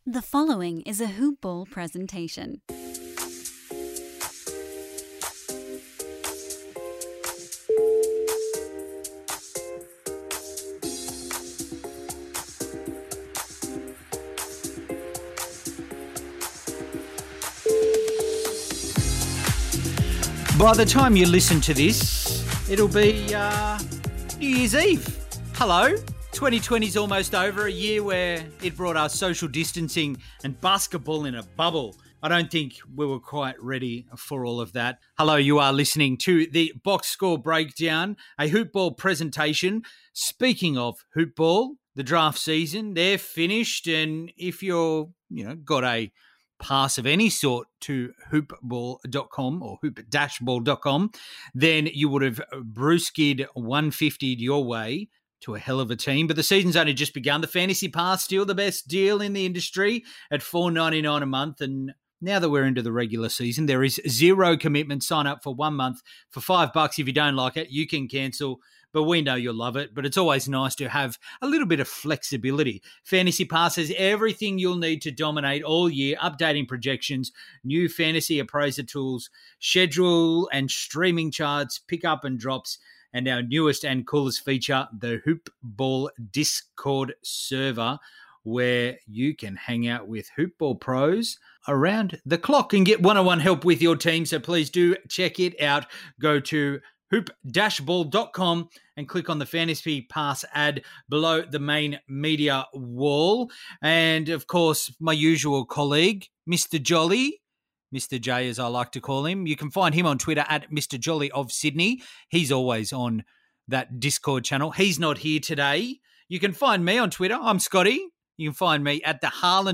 The following is a Hoop Ball presentation. By the time you listen to this, it'll be New Year's Eve. Hello. 2020 is almost over, a year where it brought us social distancing and basketball in a bubble. I don't think we were quite ready for all of that. Hello, you are listening to the Box Score Breakdown, a Hoop Ball presentation. Speaking of Hoop Ball, the draft season, they're finished, and if you're, got a pass of any sort to hoopball.com or hoop-ball.com, then you would have brewskid 150'd your way to a hell of a team. But the season's only just begun. The Fantasy Pass, still the best deal in the industry at $4.99 a month. And now that we're into the regular season, there is zero commitment. Sign up for 1 month for $5. If you don't like it, you can cancel. But we know you'll love it. But it's always nice to have a little bit of flexibility. Fantasy Pass has everything you'll need to dominate all year, updating projections, new fantasy appraiser tools, schedule and streaming charts, pick-up and drops, and our newest and coolest feature, the Hoop Ball Discord server, where you can hang out with Hoop Ball pros around the clock and get one-on-one help with your team. So please do check it out. Go to hoop-ball.com and click on the Fantasy Pass ad below the main media wall. And, of course, my usual colleague, Mr. Jolly, Mr. J, as I like to call him. You can find him on Twitter at Mr. Jolly of Sydney. He's always on that Discord channel. He's not here today. You can find me on Twitter. I'm Scotty. You can find me at the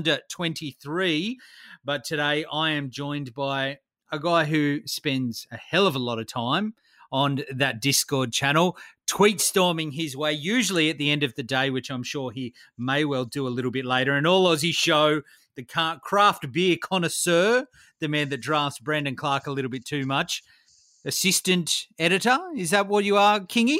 Harlander23. But today I am joined by a guy who spends a hell of a lot of time on that Discord channel, tweet storming his way, usually at the end of the day, which I'm sure he may well do a little bit later. An All-Aussie show, the craft beer connoisseur, the man that drafts Brandon Clark a little bit too much. Assistant editor, is that what you are, Kingy?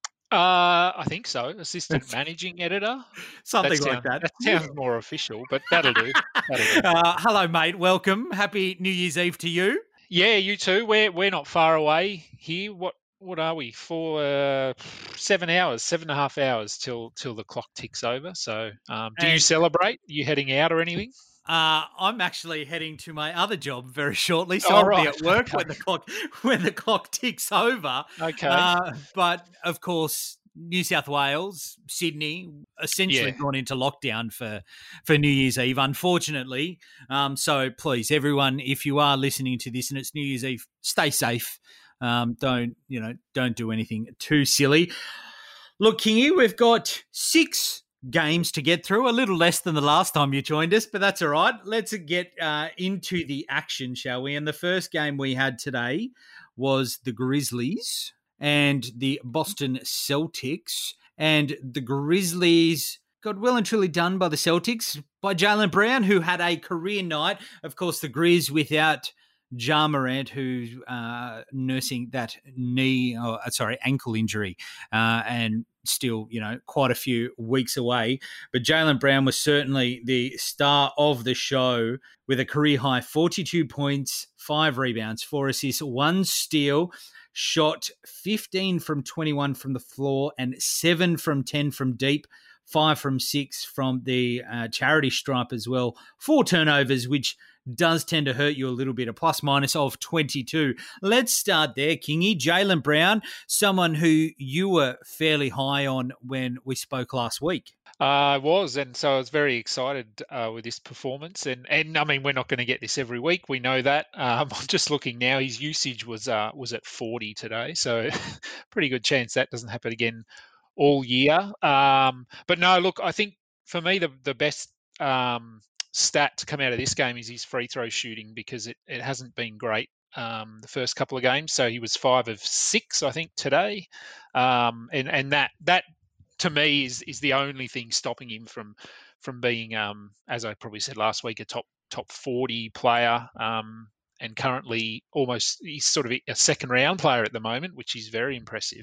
I think so. Assistant managing editor. Something like that. That sounds more official, but that'll do. Hello, mate. Welcome. Happy New Year's Eve to you. Yeah, you too. We're not far away here. What are we for? 7 hours, 7.5 hours till the clock ticks over. So, do you celebrate? Are you heading out or anything? I'm actually heading to my other job very shortly, so I'll be at work when the clock ticks over. Okay. But of course, New South Wales, Sydney, essentially gone into lockdown for New Year's Eve, unfortunately. So please, everyone, if you are listening to this and it's New Year's Eve, stay safe. Don't do anything too silly. Look, Kingy, we've got 6 games to get through, a little less than the last time you joined us, but that's all right. Let's get into the action, shall we? And the first game we had today was the Grizzlies and the Boston Celtics. And the Grizzlies got well and truly done by the Celtics, by Jaylen Brown, who had a career night. Of course, the Grizz without Ja Morant, who's nursing that ankle injury and still, quite a few weeks away. But Jaylen Brown was certainly the star of the show with a career-high 42 points, 5 rebounds, 4 assists, 1 steal, shot 15 from 21 from the floor and 7 from 10 from deep, 5 from 6 from the charity stripe as well. 4 turnovers, which does tend to hurt you a little bit, a plus-minus of 22. Let's start there, Kingy. Jaylen Brown, someone who you were fairly high on when we spoke last week. I was, and so I was very excited with this performance. And I mean, we're not going to get this every week. We know that. I'm just looking now. His usage was at 40 today, so pretty good chance that doesn't happen again all year. But no, look, I think for me the best stat to come out of this game is his free throw shooting, because it hasn't been great the first couple of games. So he was 5 of 6, I think, today, and that to me is the only thing stopping him from being, as I probably said last week, a top 40 player, and currently he's sort of a second round player at the moment, which is very impressive.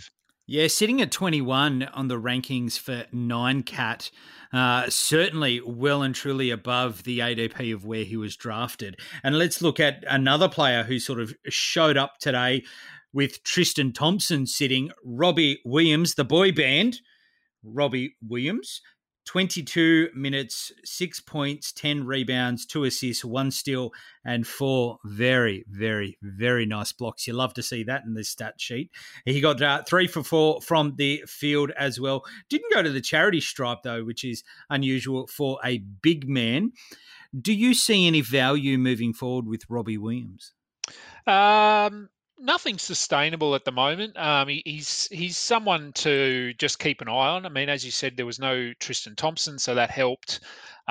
Yeah, sitting at 21 on the rankings for 9-cat, certainly well and truly above the ADP of where he was drafted. And let's look at another player who sort of showed up today with Tristan Thompson sitting, Robbie Williams, the boy band, Robbie Williams. 22 minutes, 6 points, 10 rebounds, 2 assists, 1 steal, and 4 very, very, very nice blocks. You love to see that in this stat sheet. He got 3 for 4 from the field as well. Didn't go to the charity stripe, though, which is unusual for a big man. Do you see any value moving forward with Robbie Williams? Nothing sustainable at the moment. He's someone to just keep an eye on. I mean, as you said, there was no Tristan Thompson, so that helped.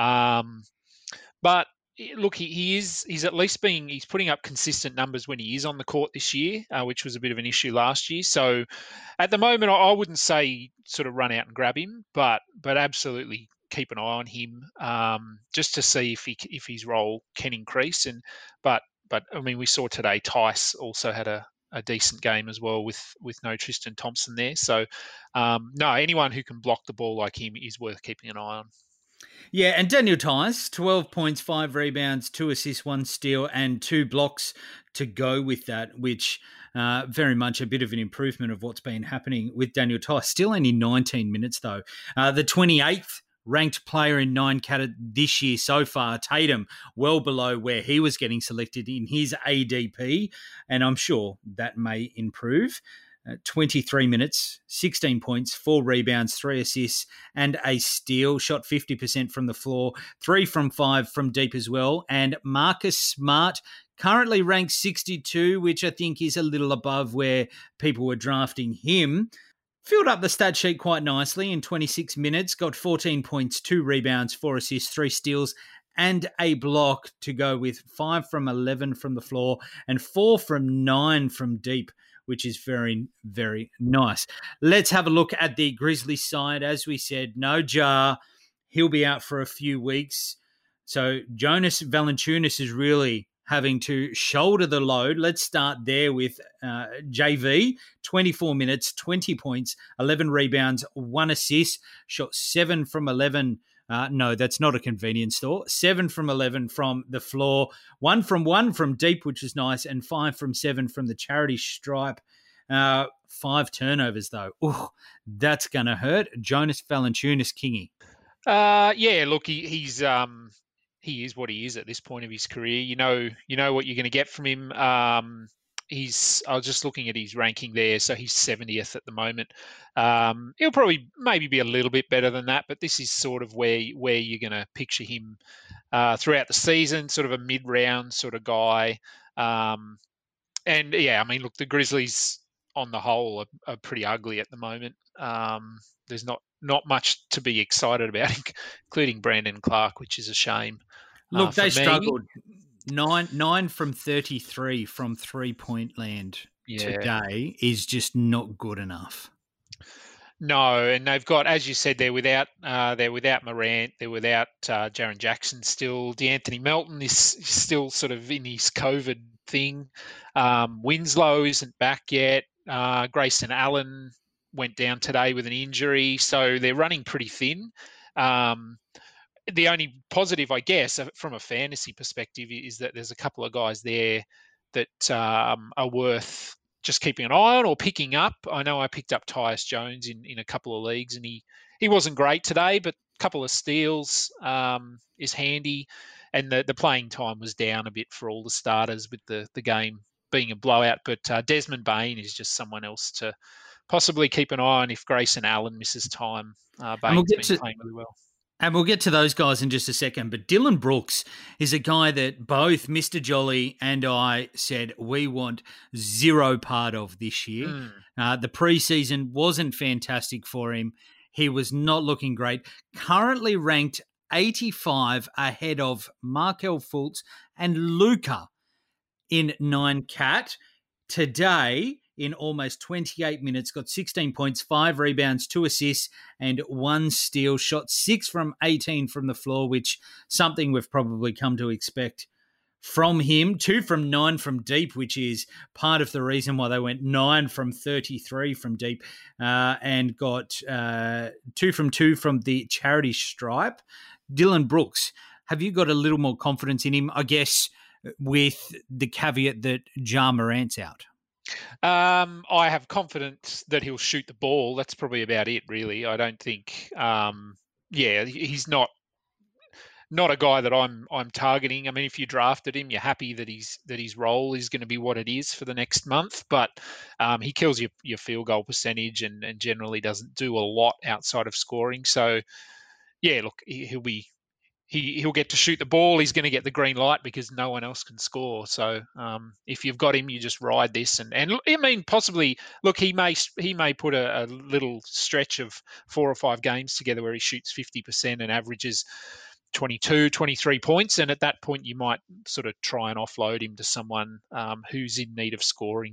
But look, he's at least he's putting up consistent numbers when he is on the court this year, which was a bit of an issue last year. So at the moment, I wouldn't say sort of run out and grab him, but absolutely keep an eye on him, just to see if his role can increase. But I mean, we saw today Tice also had a decent game as well with no Tristan Thompson there. So no, anyone who can block the ball like him is worth keeping an eye on. Yeah, and Daniel Tice, 12 points, 5 rebounds, 2 assists, 1 steal, and 2 blocks to go with that, which very much a bit of an improvement of what's been happening with Daniel Tice. Still only 19 minutes, though. The 28th ranked player in 9-cat this year so far, Tatum, well below where he was getting selected in his ADP, and I'm sure that may improve. 23 minutes, 16 points, 4 rebounds, 3 assists, and a steal. Shot 50% from the floor, 3 from 5 from deep as well. And Marcus Smart, currently ranked 62, which I think is a little above where people were drafting him. Filled up the stat sheet quite nicely in 26 minutes, got 14 points, 2 rebounds, 4 assists, 3 steals, and a block to go with 5 from 11 from the floor and 4 from 9 from deep, which is very, very nice. Let's have a look at the Grizzlies side. As we said, no Ja. He'll be out for a few weeks. So Jonas Valanciunas is really having to shoulder the load. Let's start there with JV. 24 minutes, 20 points, 11 rebounds, 1 assist, shot 7 from 11. No, that's not a convenience store. 7 from 11 from the floor, 1 from deep, which is nice, and 5 from 7 from the charity stripe. 5 turnovers, though. Ooh, that's going to hurt. Jonas Valanciunas, Kingy. Yeah, look, he is what he is at this point of his career. You know what you're going to get from him. I was just looking at his ranking there, so he's 70th at the moment. He'll probably maybe be a little bit better than that, but this is sort of where you're going to picture him throughout the season, sort of a mid-round sort of guy. And yeah, I mean, look, the Grizzlies on the whole are pretty ugly at the moment. There's not much to be excited about, including Brandon Clark, which is a shame. Look, they struggled. 9 from 33 from 3-point land today is just not good enough. No, and they've got, as you said, they're without Morant, they're without Jaren Jackson still. DeAnthony Melton is still sort of in his COVID thing. Winslow isn't back yet. Grayson Allen went down today with an injury, so they're running pretty thin. The only positive, I guess, from a fantasy perspective is that there's a couple of guys there that are worth just keeping an eye on or picking up. I know I picked up Tyus Jones in a couple of leagues, and he wasn't great today, but a couple of steals is handy. And the playing time was down a bit for all the starters with the game being a blowout. But Desmond Bane is just someone else to possibly keep an eye on if Grayson Allen misses time. Bane's been playing really well. And we'll get to those guys in just a second. But Dylan Brooks is a guy that both Mr. Jolly and I said we want zero part of this year. The preseason wasn't fantastic for him. He was not looking great. Currently ranked 85 ahead of Markelle Fultz and Luka in 9-cat. Today, in almost 28 minutes, got 16 points, 5 rebounds, 2 assists, and 1 steal. Shot 6 from 18 from the floor, which something we've probably come to expect from him, 2 from 9 from deep, which is part of the reason why they went 9 from 33 from deep, and got 2 from 2 from the charity stripe. Dylan Brooks, have you got a little more confidence in him, I guess, with the caveat that Ja Morant's out? I have confidence that he'll shoot the ball. That's probably about it, really. I don't think, he's not a guy that I'm targeting. I mean, if you drafted him, you're happy that his role is going to be what it is for the next month. But he kills your field goal percentage and generally doesn't do a lot outside of scoring. So, yeah, look, he'll get to shoot the ball. He's going to get the green light because no one else can score. So if you've got him, you just ride this. And I mean, possibly, look, he may put a little stretch of 4 or 5 games together where he shoots 50% and averages 22, 23 points. And at that point, you might sort of try and offload him to someone who's in need of scoring.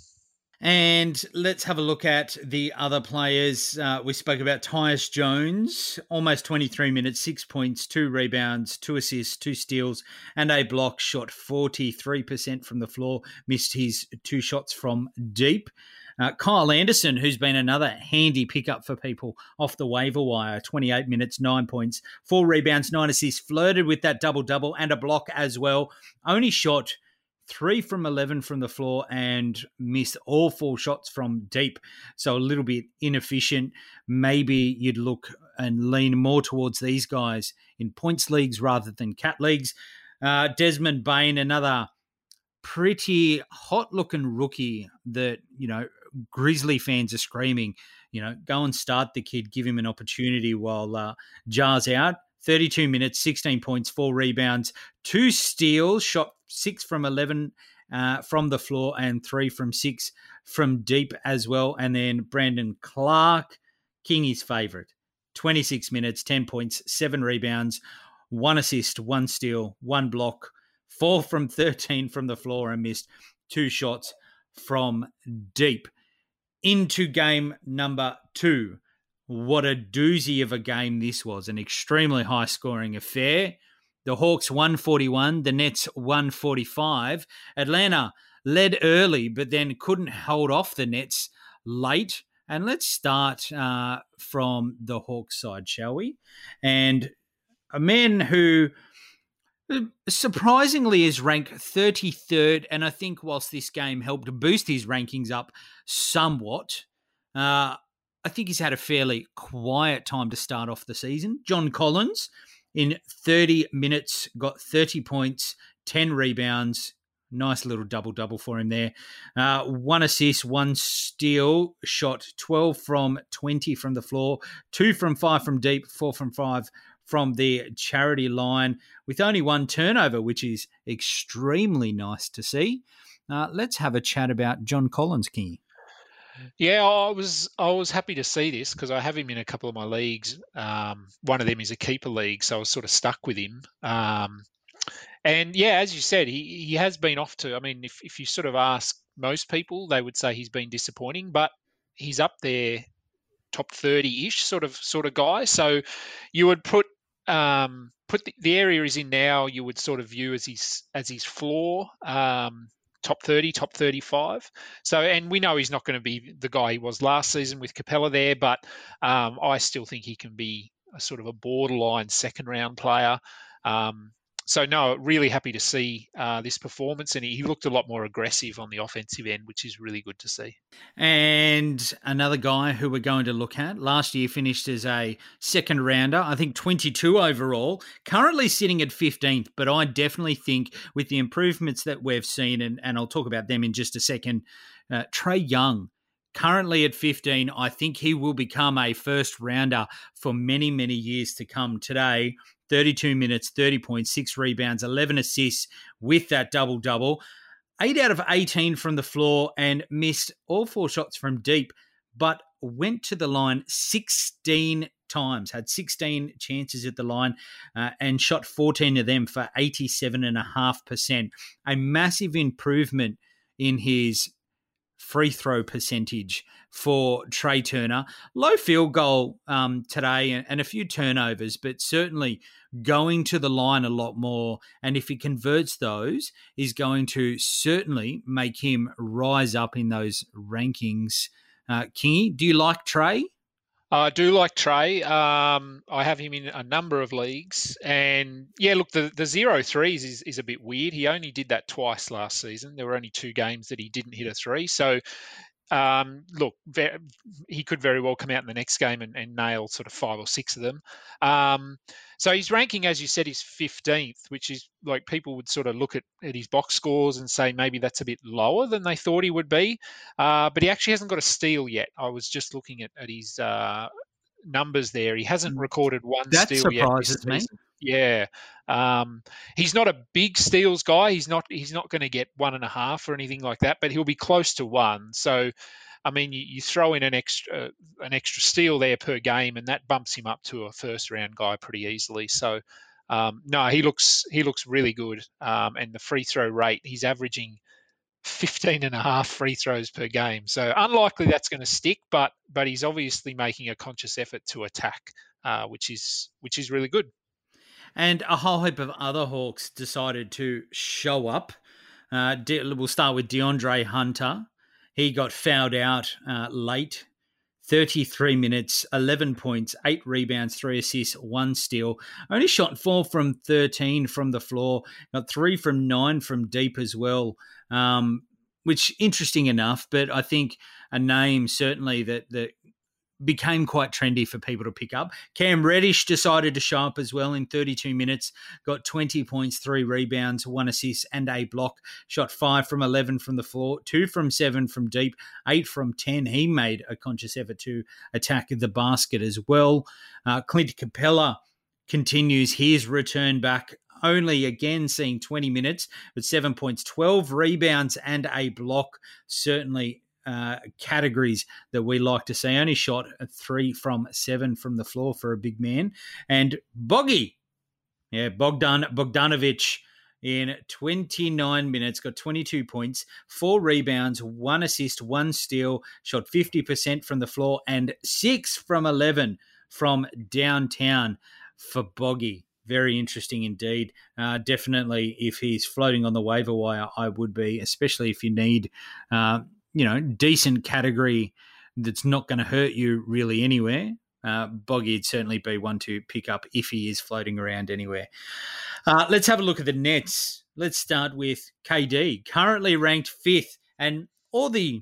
And let's have a look at the other players. We spoke about Tyus Jones, almost 23 minutes, 6 points, 2 rebounds, 2 assists, 2 steals, and a block. Shot 43% from the floor, missed his 2 shots from deep. Kyle Anderson, who's been another handy pickup for people off the waiver wire, 28 minutes, 9 points, 4 rebounds, 9 assists, flirted with that double-double and a block as well. Only shot 3 from 11 from the floor and missed all 4 shots from deep. So a little bit inefficient. Maybe you'd look and lean more towards these guys in points leagues rather than cat leagues. Desmond Bain, another pretty hot-looking rookie that, Grizzly fans are screaming, go and start the kid, give him an opportunity while Ja's out. 32 minutes, 16 points, 4 rebounds, 2 steals, shot 6 from 11 from the floor and 3 from 6 from deep as well. And then Brandon Clark, Kingy's favourite, 26 minutes, 10 points, 7 rebounds, 1 assist, 1 steal, 1 block, 4 from 13 from the floor and missed 2 shots from deep. Into game number 2. What a doozy of a game this was. An extremely high-scoring affair. The Hawks 141, the Nets 145. Atlanta led early, but then couldn't hold off the Nets late. And let's start from the Hawks side, shall we? And a man who surprisingly is ranked 33rd, and I think whilst this game helped boost his rankings up somewhat, I think he's had a fairly quiet time to start off the season. John Collins, in 30 minutes, got 30 points, 10 rebounds. Nice little double-double for him there. 1 assist, 1 steal, shot 12 from 20 from the floor, 2 from 5 from deep, 4 from 5 from the charity line, with only 1 turnover, which is extremely nice to see. Let's have a chat about John Collins, King. Yeah, I was happy to see this because I have him in a couple of my leagues. One of them is a keeper league, so I was sort of stuck with him. And yeah, as you said, he has been off to. I mean, if you sort of ask most people, they would say he's been disappointing, but he's up there, top 30-ish sort of guy. So you would put the area he's in now, you would sort of view as his floor. Top 30, top 35. So, and we know he's not going to be the guy he was last season with Capella there, but I still think he can be a sort of a borderline second round player. So no, really happy to see this performance, and he looked a lot more aggressive on the offensive end, which is really good to see. And another guy who we're going to look at, last year finished as a second rounder, I think 22 overall, currently sitting at 15th, but I definitely think with the improvements that we've seen, and I'll talk about them in just a second, Trae Young, currently at 15, I think he will become a first rounder for many, many years to come. Today, 32 minutes, 30 points, 6 rebounds, 11 assists with that double-double. 8 out of 18 from the floor and missed all 4 shots from deep, but went to the line 16 times, had 16 chances at the line and shot 14 of them for 87.5%. A massive improvement in his free throw percentage for Trey Turner. Low field goal today and a few turnovers, but certainly going to the line a lot more. And if he converts those, is going to certainly make him rise up in those rankings. Kingy, do you like Trey? I do like Trey. I have him in a number of leagues. And yeah, look, the 0 threes is a bit weird. He only did that twice last season. There were only 2 games that he didn't hit a 3. So, look, he could very well come out in the next game and nail sort of 5 or 6 of them. So his ranking, as you said, is 15th, which is like people would sort of look at his box scores and say maybe that's a bit lower than they thought he would be. But he actually hasn't got a steal yet. I was just looking at his numbers there. He hasn't recorded one That steal yet this surprises me. season. Yeah, he's not a big steals guy. He's not going to get 1.5 or anything like that, but he'll be close to 1. So, I mean, you throw in an extra steal there per game, and that bumps him up to a first round guy pretty easily. So, no, he looks really good. And the free throw rate, he's averaging 15.5 free throws per game. So unlikely that's going to stick, but he's obviously making a conscious effort to attack, which is really good. And a whole heap of other Hawks decided to show up. We'll start with DeAndre Hunter. He got fouled out late. 33 minutes, 11 points, 8 rebounds, 3 assists, 1 steal. Only shot 4 from 13 from the floor. Got 3 from 9 from deep as well, which interesting enough. But I think a name certainly that became quite trendy for people to pick up. Cam Reddish decided to show up as well in 32 minutes, got 20 points, 3 rebounds, 1 assist and a block, shot 5 from 11 from the floor, 2 from 7 from deep, 8 from 10. He made a conscious effort to attack the basket as well. Clint Capella continues his return back, only again seeing 20 minutes with 7 points, 12 rebounds and a block. Certainly categories that we like to see. Only shot 3 from 7 from the floor for a big man. And Bogdan Bogdanovic in 29 minutes got 22 points, 4 rebounds, 1 assist, 1 steal, shot 50% from the floor and 6 from 11 from downtown for Boggy. Very interesting indeed. Definitely, if he's floating on the waiver wire, I would be, especially if you need decent category that's not going to hurt you really anywhere. Boggy would certainly be one to pick up if he is floating around anywhere. Let's have a look at the Nets. Let's start with KD, currently ranked 5th, and all the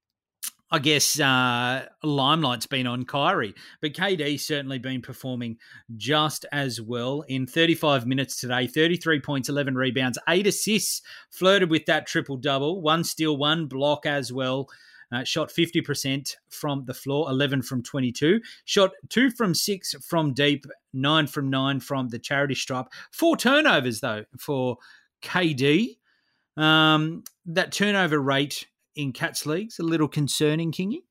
limelight's been on Kyrie, but KD's certainly been performing just as well. In 35 minutes today, 33 points, 11 rebounds, 8 assists, flirted with that triple-double, 1 steal, 1 block as well. Shot 50% from the floor, 11 from 22. Shot 2 from 6 from deep, 9 from 9 from the charity stripe. 4 turnovers, though, for KD. That turnover rate in Cats League's a little concerning, Kingy.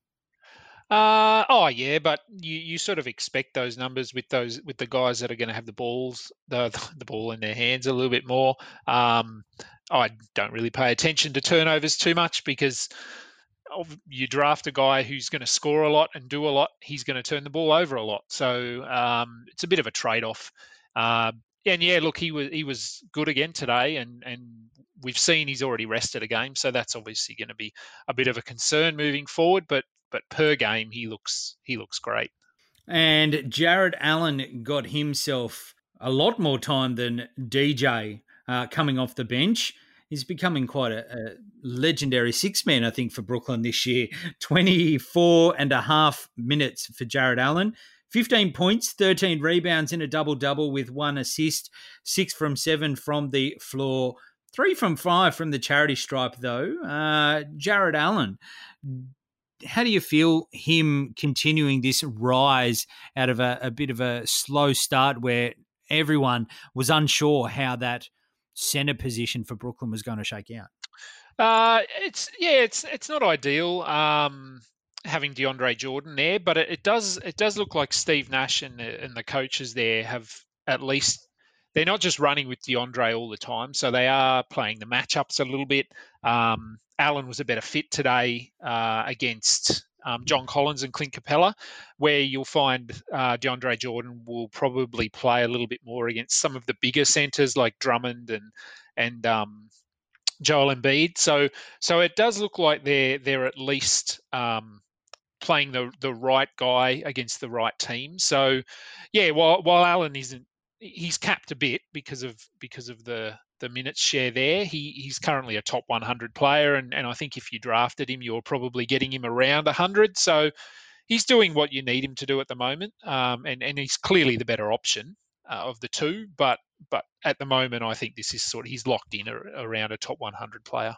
Yeah, but you sort of expect those numbers with the guys that are going to have the ball in their hands a little bit more. I don't really pay attention to turnovers too much because you draft a guy who's going to score a lot and do a lot, he's going to turn the ball over a lot. So it's a bit of a trade-off. And yeah, look, he was good again today, and we've seen he's already rested a game, so that's obviously going to be a bit of a concern moving forward. But per game, he looks great. And Jared Allen got himself a lot more time than DJ coming off the bench. He's becoming quite a legendary 6-man, I think, for Brooklyn this year. 24.5 minutes for Jared Allen. 15 points, 13 rebounds in a double-double with 1 assist, 6 from 7 from the floor, 3 from 5 from the charity stripe, though. Jared Allen, how do you feel him continuing this rise out of a bit of a slow start where everyone was unsure how that center position for Brooklyn was going to shake out? It's not ideal having DeAndre Jordan there, but it does look like Steve Nash and the coaches there have at least they're not just running with DeAndre all the time, so they are playing the matchups a little bit. Allen was a better fit today against John Collins and Clint Capella, where you'll find DeAndre Jordan will probably play a little bit more against some of the bigger centers like Drummond and Joel Embiid. So it does look like they're at least playing the right guy against the right team. So yeah, while Allen he's capped a bit because of the minutes share there. He's currently a top 100 player, and I think if you drafted him, you're probably getting him around 100. So he's doing what you need him to do at the moment, and he's clearly the better option of the two. But at the moment, I think this is he's locked in around a top 100 player.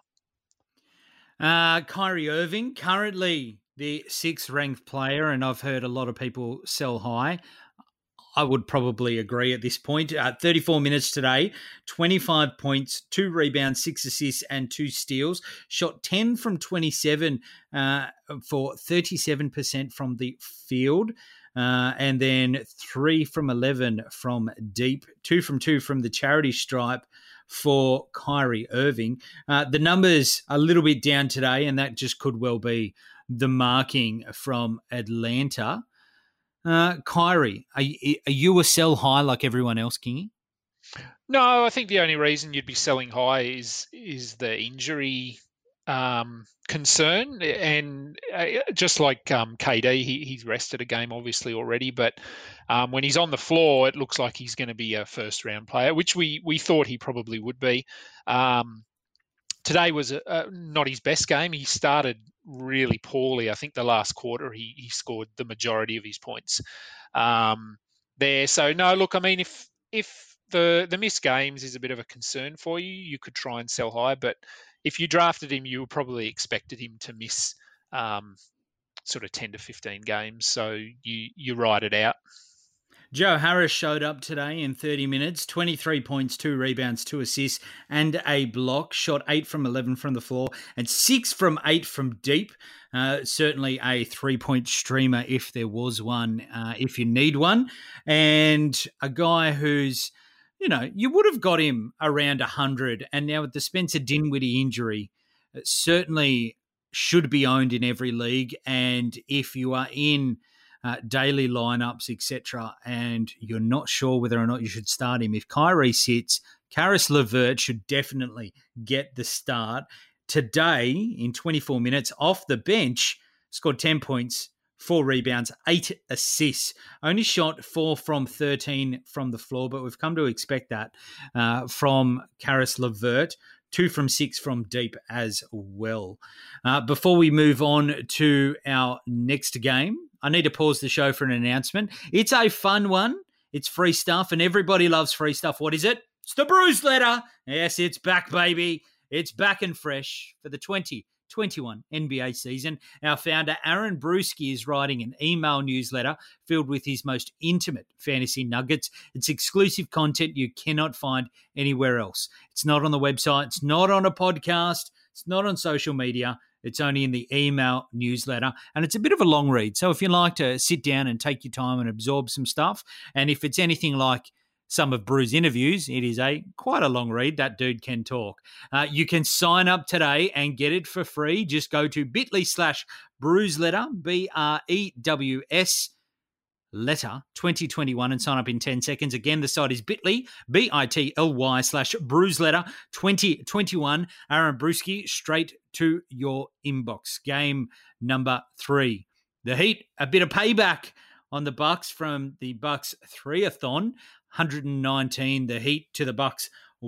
Kyrie Irving, currently the 6th ranked player, and I've heard a lot of people sell high. I would probably agree at this point. 34 minutes today, 25 points, 2 rebounds, 6 assists, and 2 steals. Shot 10 from 27 for 37% from the field. And then 3 from 11 from deep, 2 from 2 from the charity stripe for Kyrie Irving. The numbers are a little bit down today, and that just could well be the marking from Atlanta. Kyrie, are you a sell high like everyone else, Kingy? No, I think the only reason you'd be selling high is the injury concern, and just like KD, he's rested a game obviously already, but when he's on the floor, it looks like he's going to be a first round player, which we thought he probably would be. Today was not his best game. He started really poorly. I think the last quarter he scored the majority of his points there. So no, look, I mean, if the missed games is a bit of a concern for you, you could try and sell high. But if you drafted him, you probably expected him to miss sort of 10 to 15 games. So you ride it out. Joe Harris showed up today in 30 minutes, 23 points, 2 rebounds, 2 assists, and a block. Shot 8 from 11 from the floor and 6 from 8 from deep. Certainly a 3-point streamer if there was one, if you need one. And a guy who's, you would have got him around 100. And now with the Spencer Dinwiddie injury, certainly should be owned in every league. And if you are in daily lineups, etc., and you're not sure whether or not you should start him, if Kyrie sits, Caris LeVert should definitely get the start. Today, in 24 minutes, off the bench, scored 10 points, 4 rebounds, 8 assists. Only shot 4 from 13 from the floor, but we've come to expect that from Caris LeVert. 2 from 6 from deep as well. Before we move on to our next game, I need to pause the show for an announcement. It's a fun one. It's free stuff, and everybody loves free stuff. What is it? It's the Bruise Letter. Yes, it's back, baby. It's back and fresh for the 2021 NBA season. Our founder, Aaron Bruski, is writing an email newsletter filled with his most intimate fantasy nuggets. It's exclusive content you cannot find anywhere else. It's not on the website. It's not on a podcast. It's not on social media. It's only in the email newsletter, and it's a bit of a long read. So if you like to sit down and take your time and absorb some stuff, and if it's anything like some of Bru's interviews, it is quite a long read. That dude can talk. You can sign up today and get it for free. Just go to bit.ly/BruesLetter, BREWS letter 2021 and sign up in 10 seconds. Again, the site is bit.ly, bit.ly/BruesLetter 2021. Aaron Bruski, straight to your inbox. Game number 3. The Heat, a bit of payback on the Bucks from the Bucks 3-a-thon. 119, the Heat to the Bucks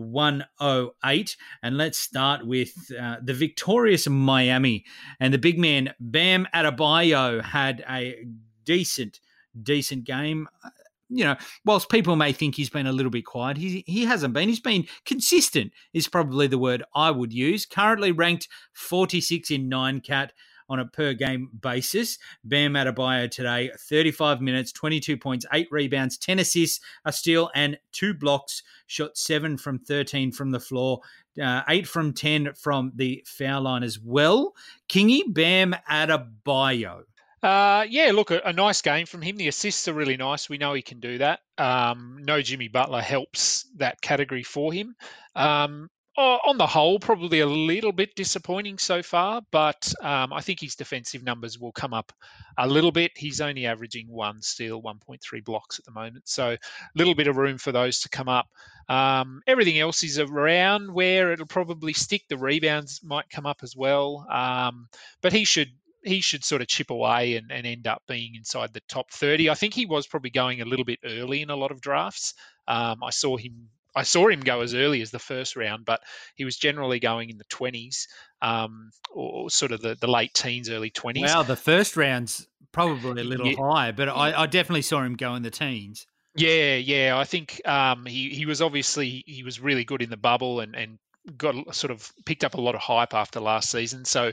108. And let's start with the victorious Miami. And the big man, Bam Adebayo, had a decent game. Whilst people may think he's been a little bit quiet, he hasn't been. He's been consistent is probably the word I would use. Currently ranked 46 in 9-cat on a per-game basis. Bam Adebayo today, 35 minutes, 22 points, 8 rebounds, 10 assists, a steal, and 2 blocks. Shot 7 from 13 from the floor, 8 from 10 from the foul line as well. Kingy, Bam Adebayo. Yeah, look, a nice game from him. The assists are really nice. We know he can do that. No Jimmy Butler helps that category for him. On the whole, probably a little bit disappointing so far, but I think his defensive numbers will come up a little bit. He's only averaging 1 steal, 1.3 blocks at the moment, so a little bit of room for those to come up. Everything else is around where it'll probably stick. The rebounds might come up as well, but he should sort of chip away and end up being inside the top 30. I think he was probably going a little bit early in a lot of drafts. I saw him go as early as the first round, but he was generally going in the 20s, or sort of the late teens, early 20s. Wow, the first round's probably a little high, but I definitely saw him go in the teens. Yeah. I think he was really good in the bubble and got sort of picked up a lot of hype after last season. So,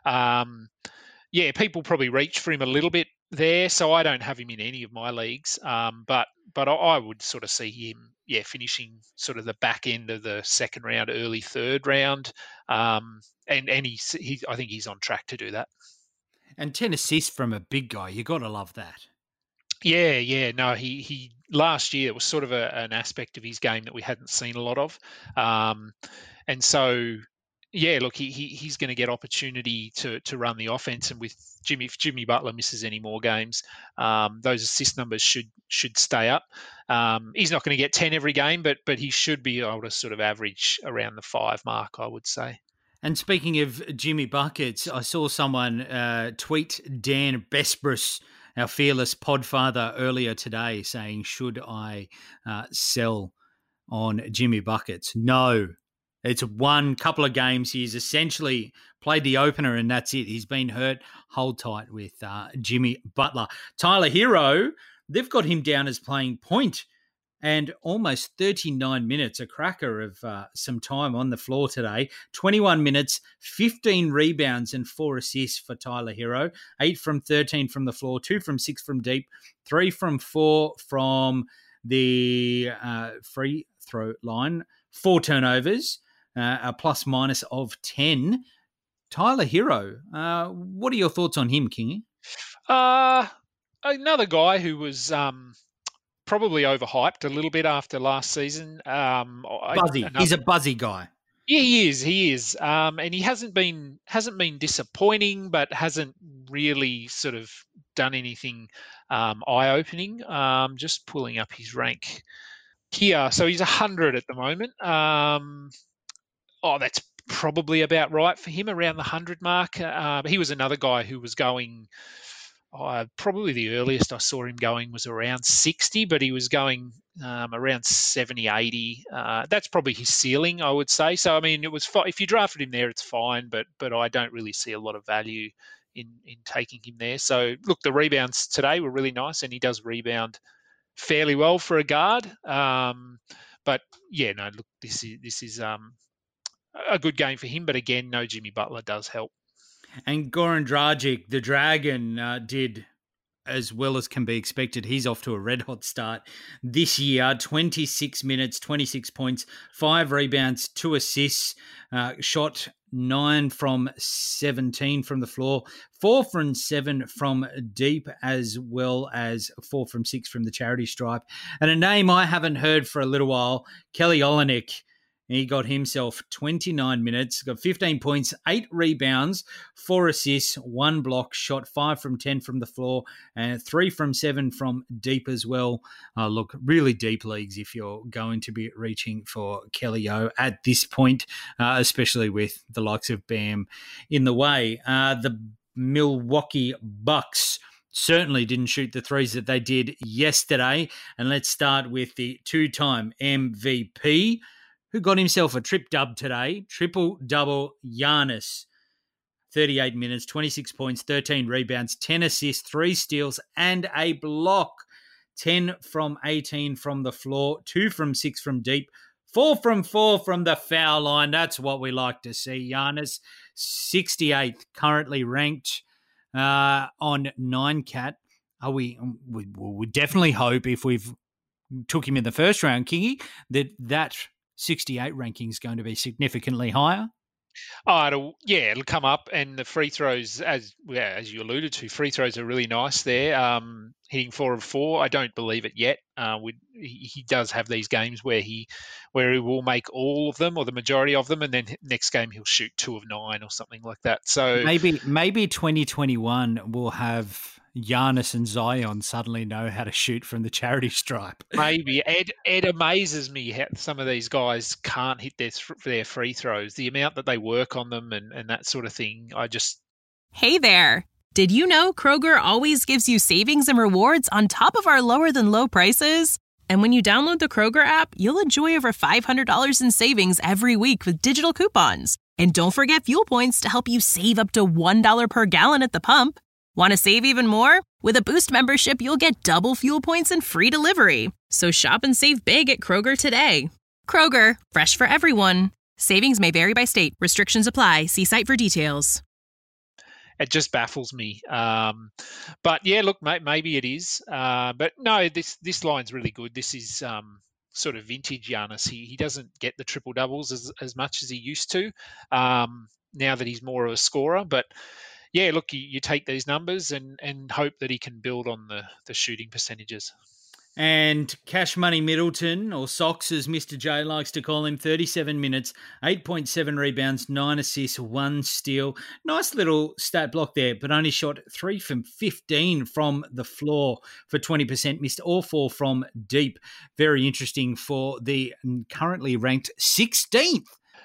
people probably reached for him a little bit there. So I don't have him in any of my leagues, but I would sort of see him, finishing sort of the back end of the second round, early third round, and I think he's on track to do that. And 10 assists from a big guy, you got to love that. Yeah. No, he last year it was sort of an aspect of his game that we hadn't seen a lot of, and so. Yeah, look, he's going to get opportunity to run the offense, and if Jimmy Butler misses any more games, those assist numbers should stay up. He's not going to get 10 every game, but he should be able to sort of average around the 5 mark, I would say. And speaking of Jimmy Buckets, I saw someone tweet Dan Besbris, our fearless podfather, earlier today saying, should I sell on Jimmy Buckets? No. It's one couple of games. He's essentially played the opener and that's it. He's been hurt. Hold tight with Jimmy Butler. Tyler Hero, they've got him down as playing point and almost 39 minutes, a cracker of some time on the floor today. 21 minutes, 15 rebounds and 4 assists for Tyler Hero. 8 from 13 from the floor, 2 from 6 from deep, 3 from 4 from the free throw line, 4 turnovers. A plus minus of 10. Tyler Hero, what are your thoughts on him, Kingy? Another guy who was probably overhyped a little bit after last season. Buzzy. He's a buzzy guy. Yeah, he is. And he hasn't been disappointing, but hasn't really sort of done anything eye-opening. Just pulling up his rank here. So he's 100 at the moment. That's probably about right for him, around the 100 mark. He was another guy who was going, probably the earliest I saw him going was around 60, but he was going around 70, 80. That's probably his ceiling, I would say. So, I mean, it was if you drafted him there, it's fine, but I don't really see a lot of value in taking him there. So, look, the rebounds today were really nice, and he does rebound fairly well for a guard. But, yeah, no, look, this is a good game for him, but again, no Jimmy Butler does help. And Goran Dragic, the Dragon, did as well as can be expected. He's off to a red-hot start this year. 26 minutes, 26 points, 5 rebounds, 2 assists, shot 9 from 17 from the floor, 4 from 7 from deep, as well as 4 from 6 from the charity stripe. And a name I haven't heard for a little while, Kelly Olynyk. He got himself 29 minutes, got 15 points, 8 rebounds, 4 assists, 1 block, shot 5 from 10 from the floor, and 3 from 7 from deep as well. Look, really deep leagues if you're going to be reaching for Kelly O at this point, especially with the likes of Bam in the way. The Milwaukee Bucks certainly didn't shoot the threes that they did yesterday. And let's start with the 2-time MVP, who got himself a trip-dub today. Triple-double Giannis. 38 minutes, 26 points, 13 rebounds, 10 assists, 3 steals, and a block. 10 from 18 from the floor, 2 from 6 from deep, 4 from 4 from the foul line. That's what we like to see. Giannis, 68th, currently ranked on 9-cat. We definitely hope, if we've took him in the first round, Kingy, that 68 ranking is going to be significantly higher. It'll come up, and the free throws, as you alluded to, free throws are really nice there. Hitting 4 of 4, I don't believe it yet. He does have these games where he will make all of them or the majority of them, and then next game he'll shoot 2 of 9 or something like that. So maybe 2021 will have Giannis and Zion suddenly know how to shoot from the charity stripe. Maybe. Ed amazes me how some of these guys can't hit their free throws, the amount that they work on them and that sort of thing. Hey there. Did you know Kroger always gives you savings and rewards on top of our lower than low prices? And when you download the Kroger app, you'll enjoy over $500 in savings every week with digital coupons. And don't forget fuel points to help you save up to $1 per gallon at the pump. Want to save even more? With a Boost membership, you'll get double fuel points and free delivery. So shop and save big at Kroger today. Kroger, fresh for everyone. Savings may vary by state. Restrictions apply. See site for details. It just baffles me. But yeah, look, maybe it is. But no, this line's really good. This is sort of vintage Giannis. He doesn't get the triple doubles as much as he used to now that he's more of a scorer. But yeah, look, you take these numbers and hope that he can build on the shooting percentages. And Cash Money Middleton, or Sox as Mr. J likes to call him, 37 minutes, 8.7 rebounds, 9 assists, 1 steal. Nice little stat block there, but only shot 3 from 15 from the floor for 20%, missed all 4 from deep. Very interesting for the currently ranked 16th.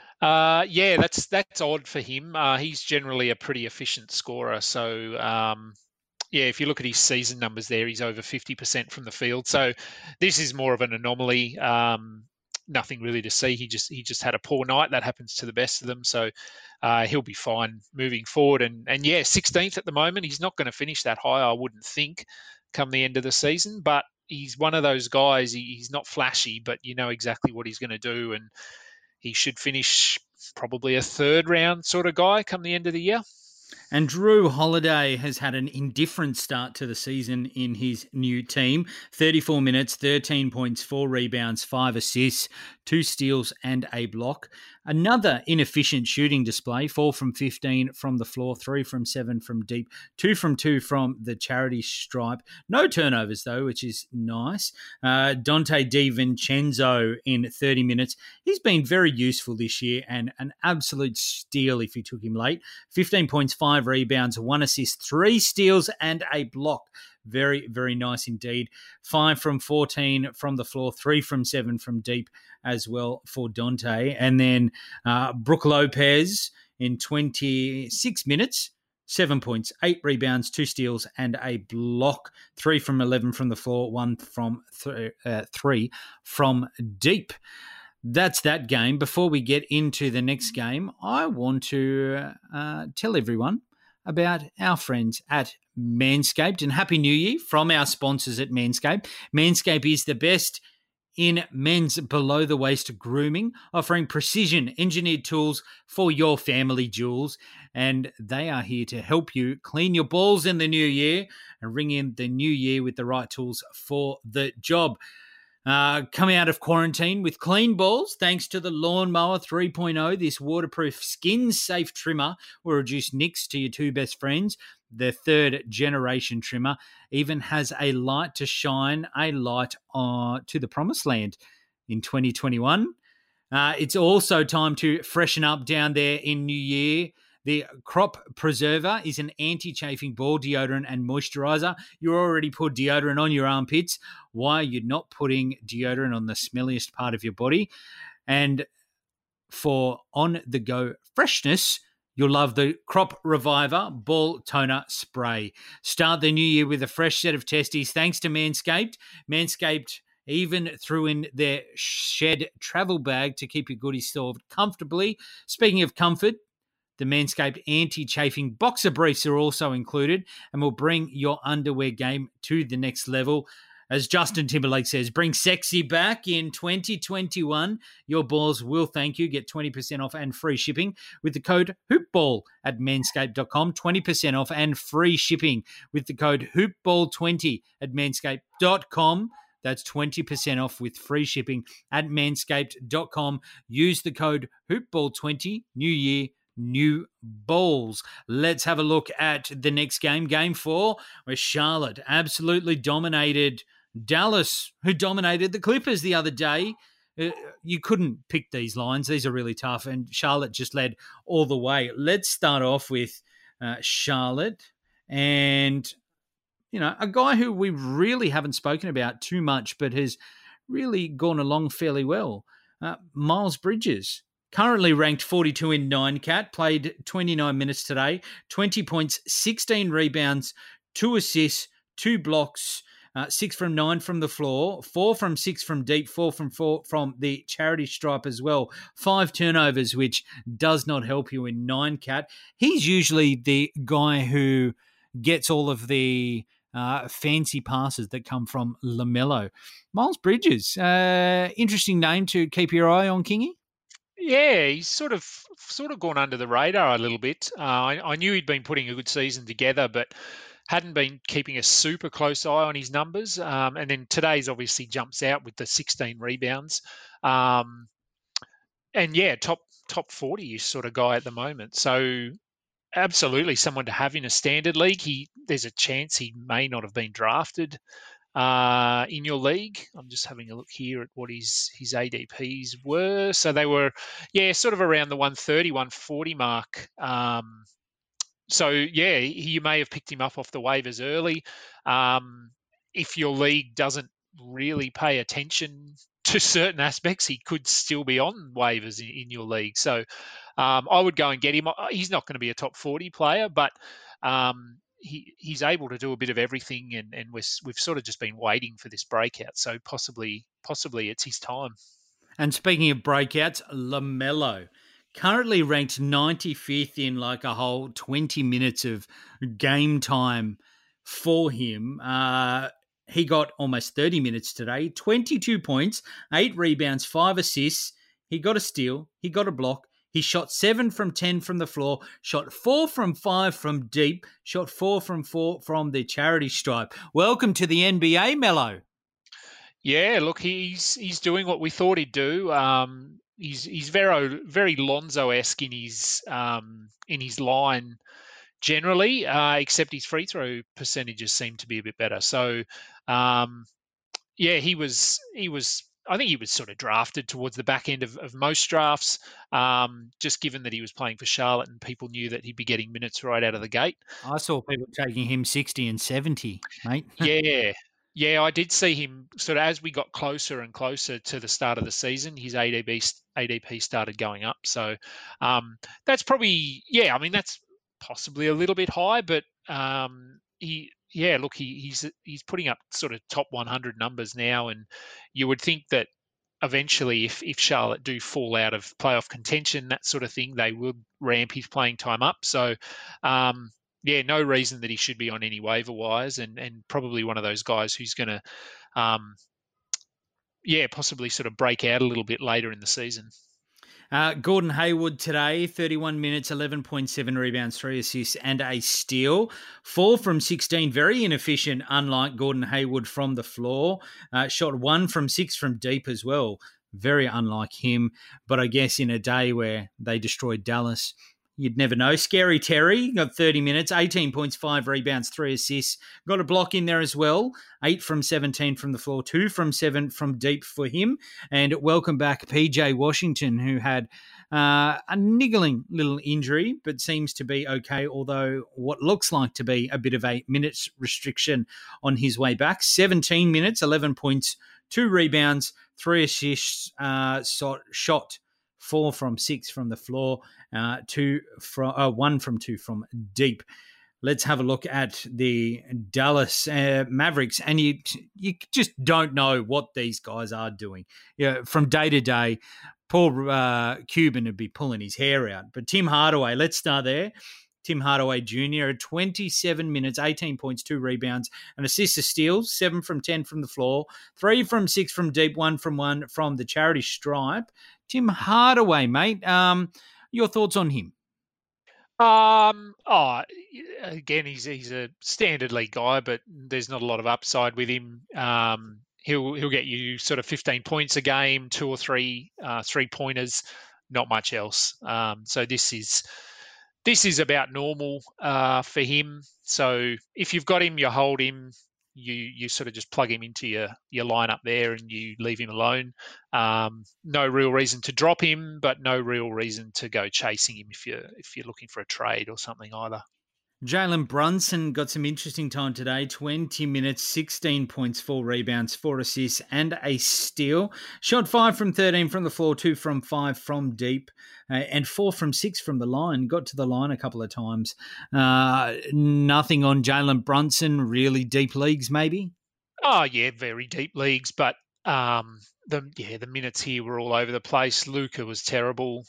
Yeah, that's odd for him. He's generally a pretty efficient scorer. So, yeah, if you look at his season numbers there, he's over 50% from the field. So this is more of an anomaly. Nothing really to see. He just had a poor night. That happens to the best of them. So he'll be fine moving forward. And yeah, 16th at the moment. He's not going to finish that high, I wouldn't think, come the end of the season. But he's one of those guys. He's not flashy, but you know exactly what he's going to do. And he should finish probably a third round sort of guy come the end of the year. And Drew Holiday has had an indifferent start to the season in his new team. 34 minutes, 13 points, 4 rebounds, 5 assists, 2 steals and a block. Another inefficient shooting display, 4 from 15 from the floor, 3 from 7 from deep, 2 from 2 from the charity stripe. No turnovers, though, which is nice. Dante DiVincenzo in 30 minutes. He's been very useful this year and an absolute steal if you took him late. 15 points, 5 rebounds, 1 assist, 3 steals and a block. Very, very nice indeed. 5 from 14 from the floor, 3 from 7 from deep as well for Dante. And then Brook Lopez in 26 minutes, 7 points, 8 rebounds, 2 steals and a block. 3 from 11 from the floor, 1 from 3 from deep. That's that game. Before we get into the next game, I want to tell everyone about our friends at Manscaped, and Happy New Year from our sponsors at Manscaped. Manscaped is the best in men's below-the-waist grooming, offering precision-engineered tools for your family jewels, and they are here to help you clean your balls in the new year and ring in the new year with the right tools for the job. Coming out of quarantine with clean balls, thanks to the Lawnmower 3.0, this waterproof skin-safe trimmer will reduce nicks to your 2 best friends. The 3rd generation trimmer even has a light to shine a light to the promised land in 2021. It's also time to freshen up down there in New Year. The Crop Preserver is an anti-chafing ball deodorant and moisturizer. You already put deodorant on your armpits. Why are you not putting deodorant on the smelliest part of your body? And for on-the-go freshness, you'll love the Crop Reviver Ball Toner Spray. Start the new year with a fresh set of testes thanks to Manscaped. Manscaped even threw in their shed travel bag to keep your goodies stored comfortably. Speaking of comfort, the Manscaped anti-chafing boxer briefs are also included and will bring your underwear game to the next level. As Justin Timberlake says, bring sexy back in 2021. Your balls will thank you. Get 20% off and free shipping with the code HoopBall at manscaped.com. 20% off and free shipping with the code HoopBall20 at manscaped.com. That's 20% off with free shipping at manscaped.com. Use the code HoopBall20. New year, new balls. Let's have a look at the next game, Game 4, where Charlotte absolutely dominated Dallas, who dominated the Clippers the other day. You couldn't pick these lines. These are really tough, and Charlotte just led all the way. Let's start off with Charlotte and, a guy who we really haven't spoken about too much, but has really gone along fairly well. Miles Bridges, currently ranked 42 in 9-cat, played 29 minutes today, 20 points, 16 rebounds, 2 assists, 2 blocks, 6 from 9 from the floor, 4 from 6 from deep, 4 from 4 from the charity stripe as well. 5 turnovers, which does not help you in 9-cat. He's usually the guy who gets all of the fancy passes that come from LaMelo. Miles Bridges, interesting name to keep your eye on, Kingy. Yeah, he's sort of gone under the radar a little bit. I knew he'd been putting a good season together, but hadn't been keeping a super close eye on his numbers. And then today's obviously jumps out with the 16 rebounds. And yeah, top 40 sort of guy at the moment. So absolutely someone to have in a standard league. There's a chance he may not have been drafted in your league. I'm just having a look here at what his ADPs were. So they were, sort of around the 130, 140 mark. So, you may have picked him up off the waivers early. If your league doesn't really pay attention to certain aspects, he could still be on waivers in your league. So I would go and get him. He's not going to be a top 40 player, but he's able to do a bit of everything, and we've sort of just been waiting for this breakout. So possibly it's his time. And speaking of breakouts, LaMelo, currently ranked 95th in like a whole 20 minutes of game time for him. He got almost 30 minutes today, 22 points, 8 rebounds, 5 assists. He got a steal. He got a block. He shot 7 from 10 from the floor, shot 4 from 5 from deep, shot 4 from 4 from the charity stripe. Welcome to the NBA, Melo. Yeah, look, he's doing what we thought he'd do. He's very Lonzo-esque in his line generally, except his free throw percentages seem to be a bit better. So, he was. I think he was sort of drafted towards the back end of most drafts, just given that he was playing for Charlotte and people knew that he'd be getting minutes right out of the gate. I saw people taking him 60 and 70, mate. Yeah, I did see him sort of as we got closer and closer to the start of the season, his ADP started going up. So that's probably, that's possibly a little bit high, but he's putting up sort of top 100 numbers now, and you would think that eventually if Charlotte do fall out of playoff contention, that sort of thing, they would ramp his playing time up. So no reason that he should be on any waiver wires, and probably one of those guys who's going to possibly sort of break out a little bit later in the season. Gordon Hayward today, 31 minutes, 11.7 rebounds, 3 assists and a steal. 4 from 16, very inefficient, unlike Gordon Hayward from the floor. Shot 1 from 6 from deep as well. Very unlike him. But I guess in a day where they destroyed Dallas, you'd never know. Scary Terry got 30 minutes, 18 points, 5 rebounds, 3 assists. Got a block in there as well. 8 from 17 from the floor, 2 from 7 from deep for him. And welcome back PJ Washington, who had a niggling little injury, but seems to be okay, although what looks like to be a bit of a minutes restriction on his way back. 17 minutes, 11 points, 2 rebounds, 3 assists, shot 4 from 6 from the floor, 1 from 2 from deep. Let's have a look at the Dallas Mavericks, and you just don't know what these guys are doing. From day to day, poor Cuban would be pulling his hair out. But Tim Hardaway, let's start there. Tim Hardaway Jr. at 27 minutes, 18 points, 2 rebounds, an assist, a steal, 7 from 10 from the floor, 3 from 6 from deep, 1 from the charity stripe. Tim Hardaway, mate, your thoughts on him? Again, he's a standard league guy, but there's not a lot of upside with him. He'll get you sort of 15 points a game, 2 or 3 3-pointers. not much else. So this is about normal for him. So if you've got him, you hold him. You sort of just plug him into your lineup there and you leave him alone. No real reason to drop him, but no real reason to go chasing him if you're looking for a trade or something either. Jalen Brunson got some interesting time today. 20 minutes, 16 points, 4 rebounds, 4 assists, and a steal. Shot 5 from 13 from the floor, 2 from 5 from deep, and 4 from 6 from the line. Got to the line a couple of times. Nothing on Jalen Brunson. Really deep leagues, maybe? Oh, yeah, very deep leagues, but the minutes here were all over the place. Luka was terrible.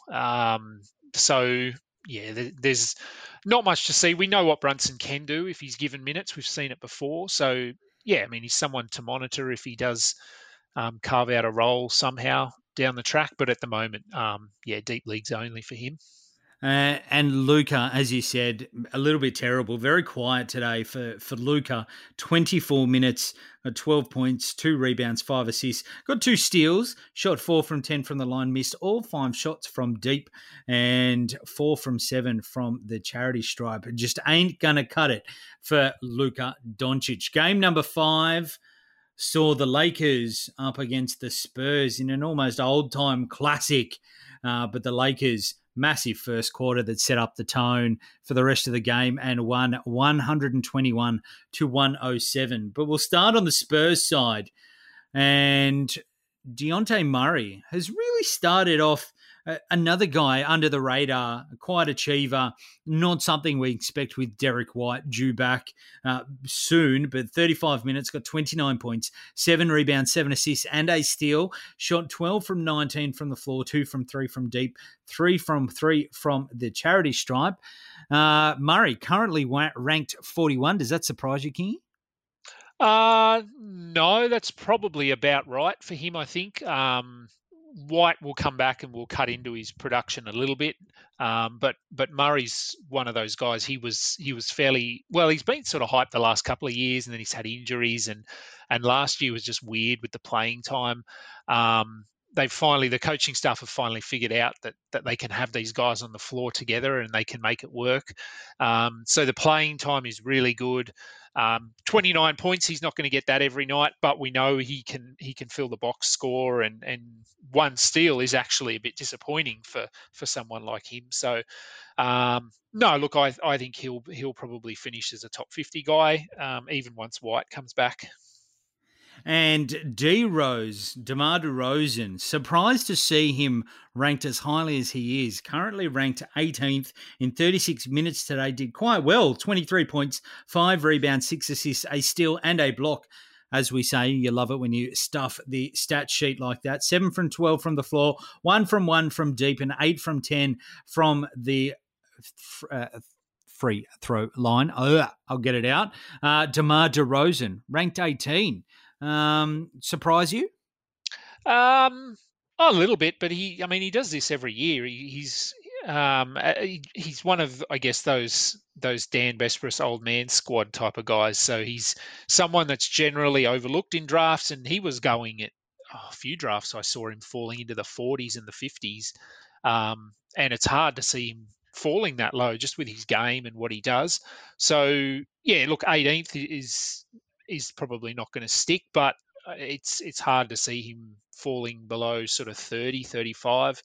There's not much to see. We know what Brunson can do if he's given minutes. We've seen it before. So, yeah, I mean, he's someone to monitor if he does carve out a role somehow down the track. But at the moment, deep leagues only for him. And Luka, as you said, a little bit terrible. Very quiet today for Luka. 24 minutes, 12 points, 2 rebounds, 5 assists. Got 2 steals, shot 4 from 10 from the line, missed all 5 shots from deep and 4 from 7 from the charity stripe. Just ain't going to cut it for Luka Doncic. Game number 5 saw the Lakers up against the Spurs in an almost old-time classic, but the Lakers... massive first quarter that set up the tone for the rest of the game and won 121-107. But we'll start on the Spurs side. And Dejounte Murray has really started off another guy under the radar, a quiet achiever, not something we expect with Derek White due back soon, but 35 minutes, got 29 points, 7 rebounds, 7 assists, and a steal. Shot 12 from 19 from the floor, 2 from 3 from deep, 3 from 3 from the charity stripe. Murray currently ranked 41. Does that surprise you, Kingy? No, that's probably about right for him, I think. White will come back and will cut into his production a little bit, but Murray's one of those guys. He was fairly well. He's been sort of hyped the last couple of years, and then he's had injuries, and last year was just weird with the playing time. The coaching staff have finally figured out that they can have these guys on the floor together and they can make it work. So the playing time is really good. 29 points, he's not going to get that every night, but we know he can fill the box score, and 1 steal is actually a bit disappointing for someone like him. So no, look, I think he'll probably finish as a top 50 guy, even once White comes back. And DeMar DeRozan, surprised to see him ranked as highly as he is. Currently ranked 18th in 36 minutes today. Did quite well. 23 points, 5 rebounds, 6 assists, a steal and a block. As we say, you love it when you stuff the stat sheet like that. 7 from 12 from the floor, 1 from 1 from deep, and 8 from 10 from the free throw line. I'll get it out. DeMar DeRozan, ranked 18. Surprise you? A little bit, but he does this every year. He's one of, I guess, those Dan Besbris old man squad type of guys. So he's someone that's generally overlooked in drafts, and he was going at a few drafts. I saw him falling into the 40s and the 50s, and it's hard to see him falling that low just with his game and what he does. So yeah, look, 18th is probably not going to stick, but it's hard to see him falling below sort of 30, 35.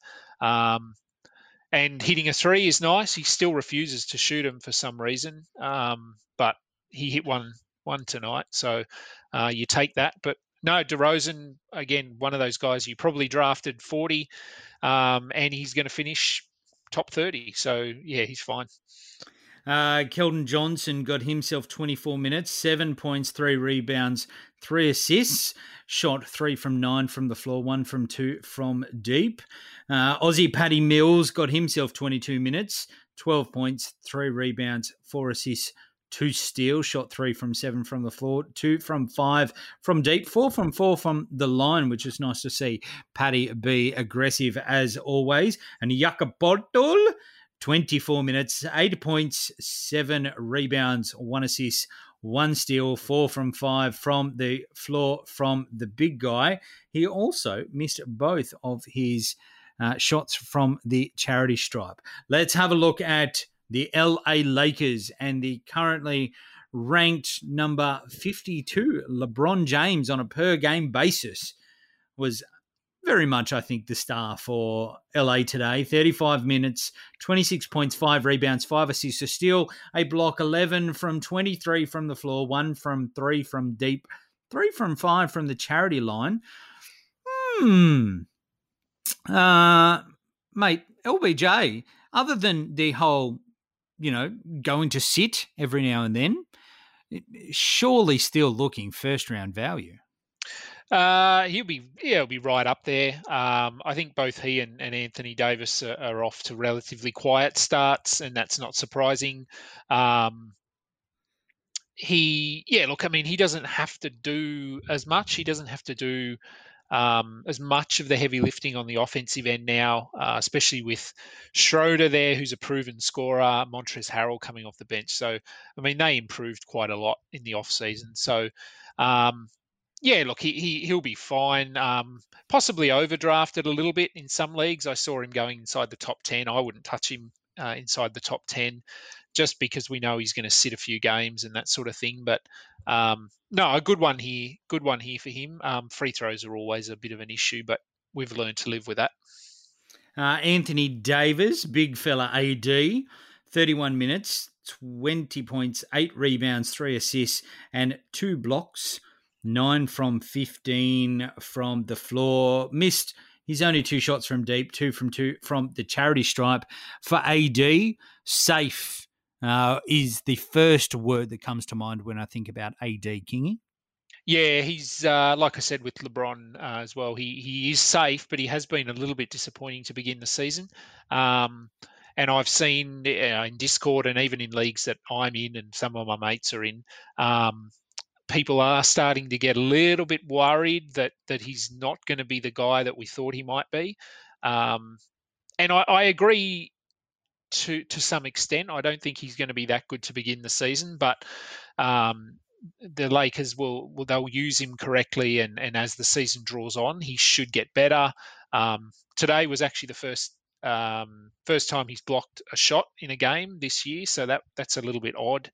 And hitting a 3 is nice. He still refuses to shoot them for some reason, but he hit one tonight, so you take that. But no, DeRozan, again, one of those guys you probably drafted 40, and he's going to finish top 30. So yeah, he's fine. Keldon Johnson got himself 24 minutes, 7 points, 3 rebounds, 3 assists, shot 3 from 9 from the floor, 1 from 2 from deep. Aussie Patty Mills got himself 22 minutes, 12 points, 3 rebounds, 4 assists, 2 steals, shot 3 from 7 from the floor, 2 from 5 from deep, 4 from 4 from the line, which is nice to see Patty be aggressive as always. And Jakob Poeltl, 24 minutes, 8 points, 7 rebounds, 1 assist, 1 steal, 4 from 5 from the floor from the big guy. He also missed both of his shots from the charity stripe. Let's have a look at the LA Lakers and the currently ranked number 52, LeBron James, on a per-game basis was very much, I think, the star for LA today. 35 minutes, 26 points, 5 rebounds, 5 assists, a steal, a block, 11 from 23 from the floor, 1 from 3 from deep, 3 from 5 from the charity line. Mate, LBJ, other than the whole, going to sit every now and then, surely still looking first-round value. He'll be right up there. I think both he and Anthony Davis are off to relatively quiet starts, and that's not surprising. He doesn't have to do as much. He doesn't have to do as much of the heavy lifting on the offensive end now, especially with Schroeder there, who's a proven scorer, Montrezl Harrell coming off the bench. So, they improved quite a lot in the offseason. So, he'll be fine. Possibly overdrafted a little bit in some leagues. I saw him going inside the top 10. I wouldn't touch him inside the top 10 just because we know he's going to sit a few games and that sort of thing. But no, a good one here for him. Free throws are always a bit of an issue, but we've learned to live with that. Anthony Davis, big fella AD, 31 minutes, 20 points, 8 rebounds, 3 assists, and 2 blocks. 9 from 15 from the floor. Missed his only 2 shots from deep, 2 from the charity stripe. For AD, safe is the first word that comes to mind when I think about AD, Kingy. Yeah, he's like I said with LeBron as well. He is safe, but he has been a little bit disappointing to begin the season. And I've seen in Discord and even in leagues that I'm in and some of my mates are in, people are starting to get a little bit worried that he's not going to be the guy that we thought he might be. And I agree to some extent. I don't think he's going to be that good to begin the season, but the Lakers they'll use him correctly, and as the season draws on, he should get better. Today was actually the first time he's blocked a shot in a game this year, so that's a little bit odd.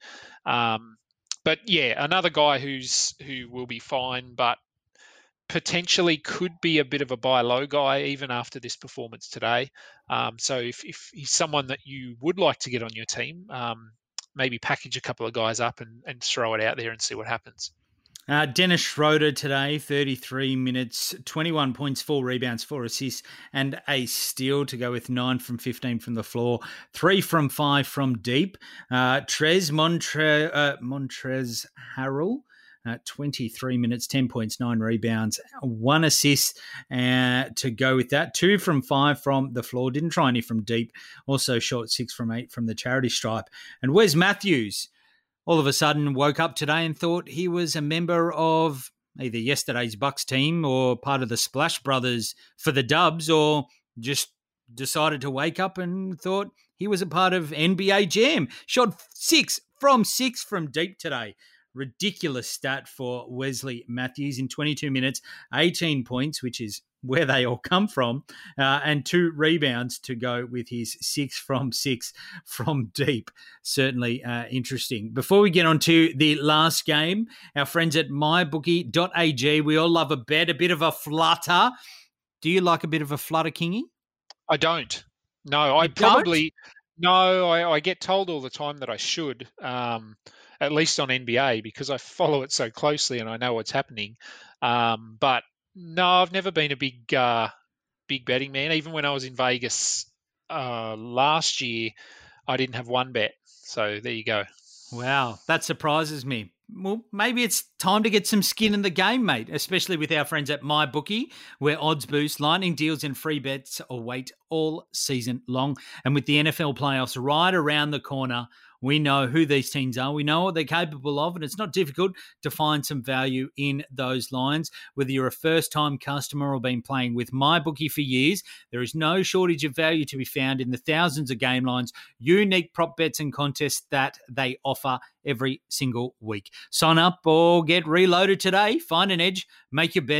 But yeah, another guy who will be fine, but potentially could be a bit of a buy low guy even after this performance today. So if he's someone that you would like to get on your team, maybe package a couple of guys up and throw it out there and see what happens. Dennis Schroeder today, 33 minutes, 21 points, 4 rebounds, 4 assists, and a steal to go with 9 from 15 from the floor, 3 from 5 from deep. Montrezl Harrell, 23 minutes, 10 points, 9 rebounds, 1 assist to go with that. 2 from 5 from the floor. Didn't try any from deep. Also short 6 from 8 from the charity stripe. And Wes Matthews all of a sudden woke up today and thought he was a member of either yesterday's Bucks team or part of the Splash Brothers for the Dubs, or just decided to wake up and thought he was a part of NBA Jam. Shot 6 from deep today. Ridiculous stat for Wesley Matthews in 22 minutes, 18 points, which is where they all come from, and 2 rebounds to go with his 6 from 6 from deep. Certainly interesting. Before we get on to the last game, our friends at mybookie.ag, we all love a bet, a bit of a flutter. Do you like a bit of a flutter, Kingy? I don't. No, I get told all the time that I should, at least on NBA, because I follow it so closely and I know what's happening. But no, I've never been a big betting man. Even when I was in Vegas last year, I didn't have one bet. So there you go. Wow, that surprises me. Well, maybe it's time to get some skin in the game, mate, especially with our friends at MyBookie, where odds boost, lightning deals and free bets await all season long. And with the NFL playoffs right around the corner, we know who these teams are. We know what they're capable of, and it's not difficult to find some value in those lines. Whether you're a first-time customer or been playing with MyBookie for years, there is no shortage of value to be found in the thousands of game lines, unique prop bets and contests that they offer every single week. Sign up or get reloaded today. Find an edge, make your bet,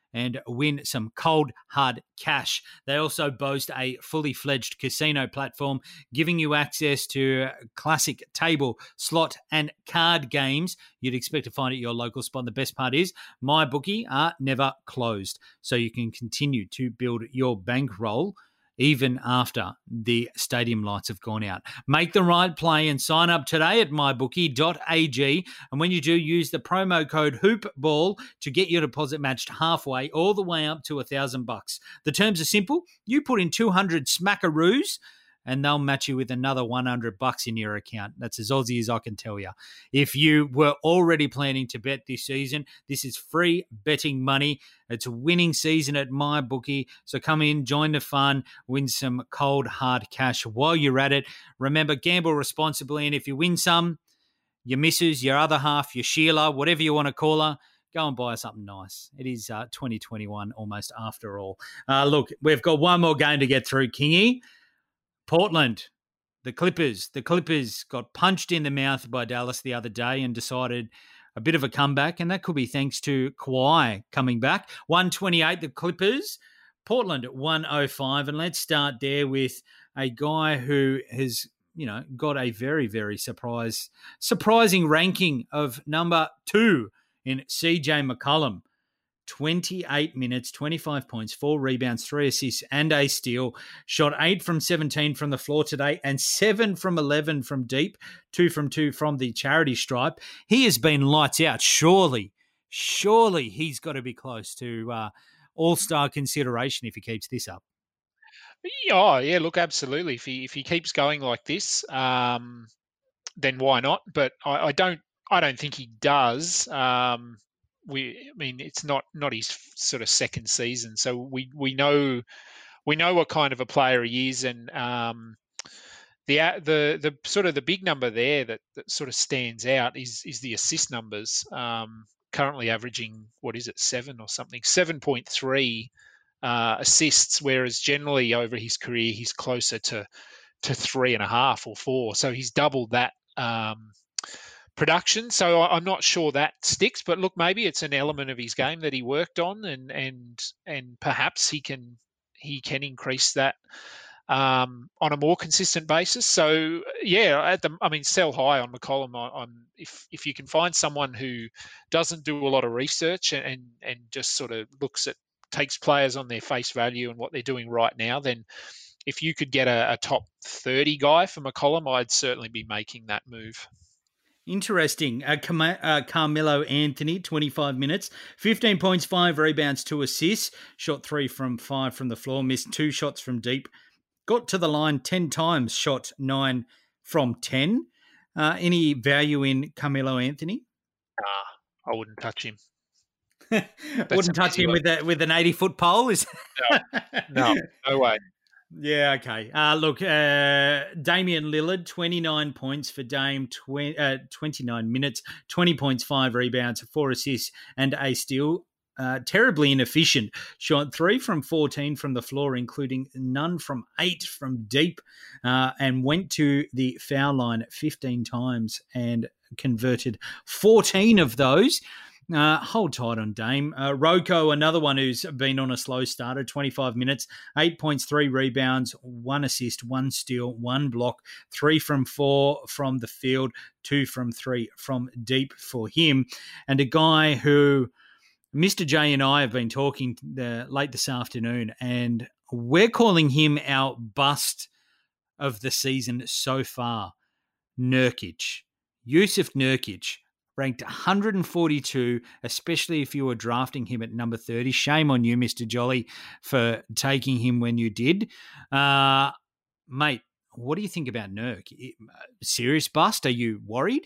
and win some cold, hard cash. They also boast a fully fledged casino platform, giving you access to classic table, slot, and card games you'd expect to find at your local spot. And the best part is, MyBookie are never closed, so you can continue to build your bankroll even after the stadium lights have gone out. Make the right play and sign up today at mybookie.ag. And when you do, use the promo code HoopBall to get your deposit matched halfway, all the way up to $1,000. The terms are simple. You put in 200 smackaroos, and they'll match you with another $100 in your account. That's as Aussie as I can tell you. If you were already planning to bet this season, this is free betting money. It's a winning season at MyBookie. So come in, join the fun, win some cold, hard cash while you're at it. Remember, gamble responsibly. And if you win some, your missus, your other half, your Sheila, whatever you want to call her, go and buy something nice. It is 2021 almost after all. Look, we've got one more game to get through, Kingy. Portland, the Clippers. The Clippers got punched in the mouth by Dallas the other day and decided a bit of a comeback, and that could be thanks to Kawhi coming back. 128, the Clippers. Portland at 105, and let's start there with a guy who has, got a very, very surprising ranking of number 2 in CJ McCollum. 28 minutes, 25 points, 4 rebounds, 3 assists, and a steal. Shot 8 from 17 from the floor today and 7 from 11 from deep, 2 from 2 from the charity stripe. He has been lights out. Surely he's got to be close to all-star consideration if he keeps this up. Oh, yeah, look, absolutely. If he keeps going like this, then why not? But I don't think he does. It's not his sort of second season, so we know what kind of a player he is, and the sort of the big number there that sort of stands out is the assist numbers. Currently averaging 7 or something, 7.3 assists, whereas generally over his career he's closer to 3.5 or 4. So he's doubled that production. So I'm not sure that sticks, but look, maybe it's an element of his game that he worked on, and perhaps he can increase that on a more consistent basis. So yeah, sell high on McCollum. On if you can find someone who doesn't do a lot of research and just sort of takes players on their face value and what they're doing right now, then if you could get a top 30 guy for McCollum, I'd certainly be making that move. Interesting. Carmelo Anthony, 25 minutes, 15 points, 5 rebounds, 2 assists, shot 3 from 5 from the floor, missed 2 shots from deep, got to the line 10 times, shot 9 from 10. Any value in Carmelo Anthony? I wouldn't touch him. Wouldn't touch him with an 80-foot pole? No way. Yeah, okay. Look, Damian Lillard, 29 points for Dame, 29 minutes, 20 points, 5 rebounds, 4 assists, and a steal. Terribly inefficient. Shot 3 from 14 from the floor, including none from 8 from deep, and went to the foul line 15 times and converted 14 of those. Hold tight on Dame. Rocco, another one who's been on a slow starter, 25 minutes, 8 points, 3 rebounds, 1 assist, 1 steal, 1 block, 3 from 4 from the field, 2 from 3 from deep for him. And a guy who Mr. J and I have been talking late this afternoon, and we're calling him our bust of the season so far, Nurkic. Jusuf Nurkic, ranked 142, especially if you were drafting him at number 30. Shame on you, Mr. Jolly, for taking him when you did. Mate, what do you think about Nurk? Serious bust? Are you worried?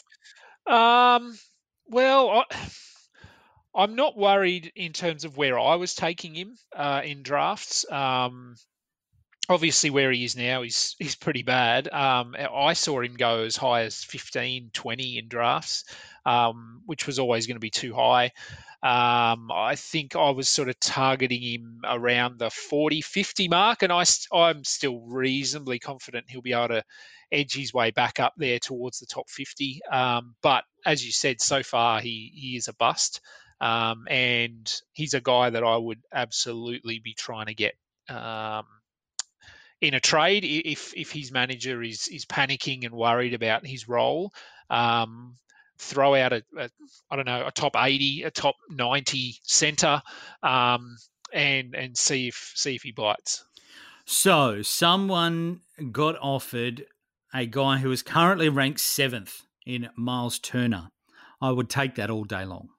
Well, I'm not worried in terms of where I was taking him in drafts. Obviously, where he is now is pretty bad. I saw him go as high as 15, 20 in drafts, which was always going to be too high. I think I was sort of targeting him around the 40, 50 mark, and I'm still reasonably confident he'll be able to edge his way back up there towards the top 50. But as you said, so far he is a bust. And he's a guy that I would absolutely be trying to get in a trade if his manager is panicking and worried about his role. Throw out a top 80, a top 90 centre, and see if he bites. So someone got offered a guy who is currently ranked 7th in Miles Turner. I would take that all day long.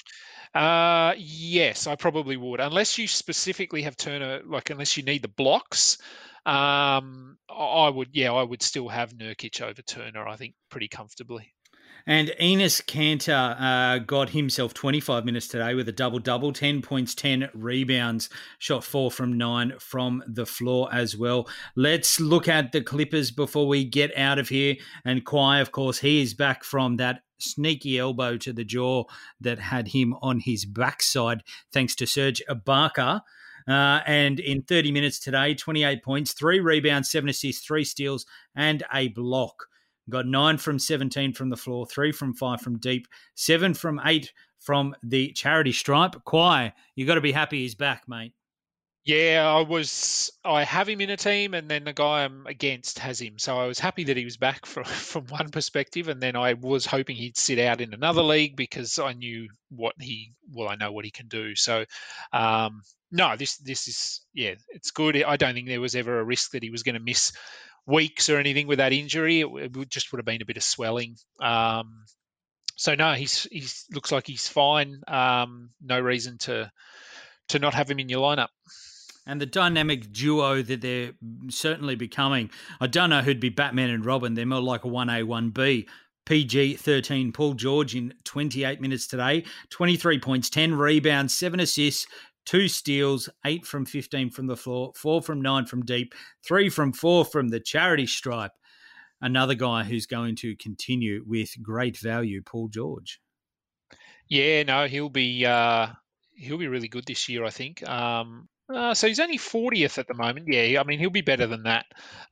Yes, I probably would, unless you specifically have Turner, unless you need the blocks. I would still have Nurkic over Turner, I think, pretty comfortably. And Enes Kanter got himself 25 minutes today with a double-double, 10 points, 10 rebounds, shot 4 from 9 from the floor as well. Let's look at the Clippers before we get out of here. And Kawhi, of course, he is back from that sneaky elbow to the jaw that had him on his backside, thanks to Serge Ibaka. And in 30 minutes today, 28 points, 3 rebounds, 7 assists, 3 steals, and a block. Got 9 from 17 from the floor, 3 from 5 from deep, 7 from 8 from the charity stripe. Kawhi, you got to be happy he's back, mate. Yeah, I have him in a team, and then the guy I'm against has him. So I was happy that he was back from one perspective, and then I was hoping he'd sit out in another league because I knew I know what he can do. So, no, this is, it's good. I don't think there was ever a risk that he was going to miss weeks or anything with that injury. It just would have been a bit of swelling. So no, he's looks like he's fine. No reason to not have him in your lineup. And the dynamic duo that they're certainly becoming, I don't know who'd be Batman and Robin. They're more like a 1A, 1B. PG 13, Paul George in 28 minutes today, 23 points, 10 rebounds, 7 assists, 2 steals, 8 from 15 from the floor, 4 from 9 from deep, 3 from 4 from the charity stripe. Another guy who's going to continue with great value, Paul George. Yeah, no, he'll be really good this year, I think. So he's only 40th at the moment. Yeah, I mean, he'll be better than that.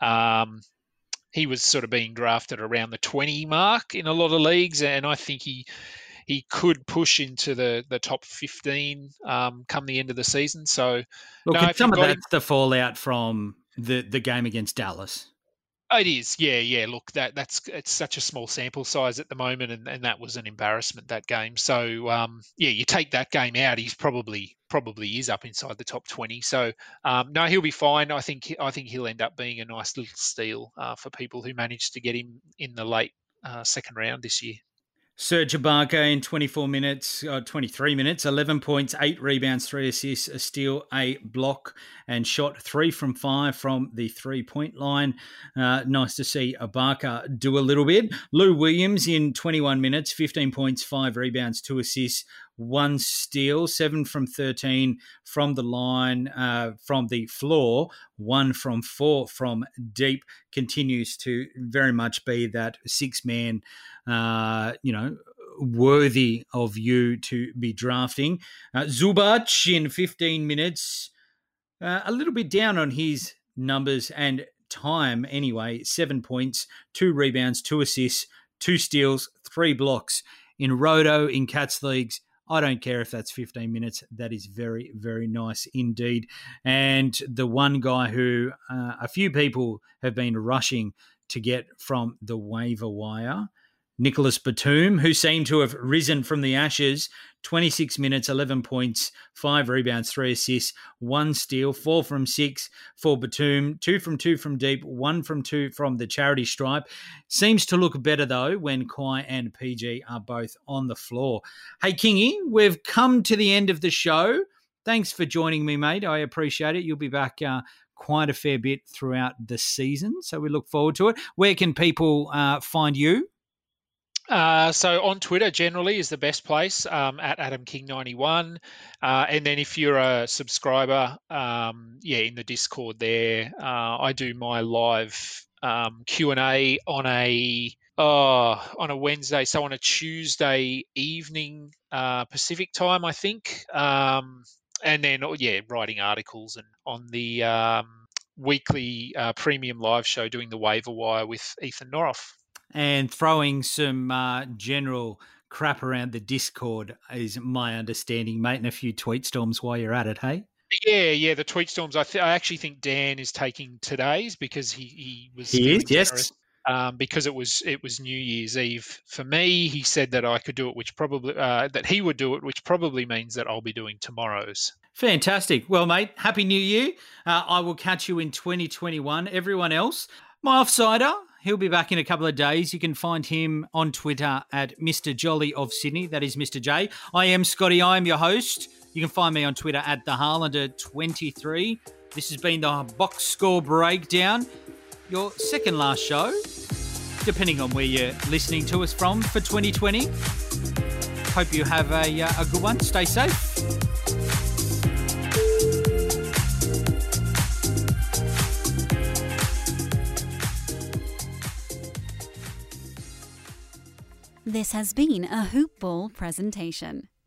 He was sort of being drafted around the 20 mark in a lot of leagues, and I think he could push into the top 15 come the end of the season. So, look, some of that's the fallout from the game against Dallas. It is, yeah. Look, it's such a small sample size at the moment, and that was an embarrassment, that game. So, you take that game out, he's probably is up inside the top 20. So, no, he'll be fine. I think he'll end up being a nice little steal for people who managed to get him in the late second round this year. Serge Ibaka in 23 minutes, 11 points, 8 rebounds, 3 assists, a steal, a block, and shot 3 from 5 from the 3-point line. Nice to see Ibaka do a little bit. Lou Williams in 21 minutes, 15 points, 5 rebounds, 2 assists, 1 steal, 7 from 13 from the line, from the floor, 1 from 4 from deep. Continues to very much be that 6-man, worthy of you to be drafting. Zubac in 15 minutes, a little bit down on his numbers and time anyway. 7 points, 2 rebounds, 2 assists, 2 steals, 3 blocks. In Roto, in Cats Leagues, I don't care if that's 15 minutes. That is very, very nice indeed. And the one guy who a few people have been rushing to get from the waiver wire, Nicholas Batum, who seemed to have risen from the ashes, 26 minutes, 11 points, 5 rebounds, 3 assists, 1 steal, 4 from 6 for Batum, 2 from 2 from deep, 1 from 2 from the charity stripe. Seems to look better, though, when Kawhi and PG are both on the floor. Hey, Kingy, we've come to the end of the show. Thanks for joining me, mate. I appreciate it. You'll be back quite a fair bit throughout the season, so we look forward to it. Where can people find you? So on Twitter generally is the best place, at AdamKing91. And then if you're a subscriber, in the Discord there, I do my live Q&A on a Wednesday, so on a Tuesday evening Pacific time, I think. And then, writing articles and on the weekly premium live show doing the waiver wire with Ethan Noroff. And throwing some general crap around the Discord, is my understanding, mate, and a few tweet storms while you're at it, hey? Yeah, the tweet storms. I actually think Dan is taking today's because he was. He is, yes. Because it was New Year's Eve for me. He said that I could do it, which probably that he would do it, which probably means that I'll be doing tomorrow's. Fantastic. Well, mate, Happy New Year. I will catch you in 2021. Everyone else, my offsider, he'll be back in a couple of days. You can find him on Twitter at Mr. Jolly of Sydney. That is Mr. J. I am Scotty. I am your host. You can find me on Twitter at the Harlander23. This has been the Box Score Breakdown, your second last show, depending on where you're listening to us from for 2020. Hope you have a good one. Stay safe. This has been a Hoop Ball presentation.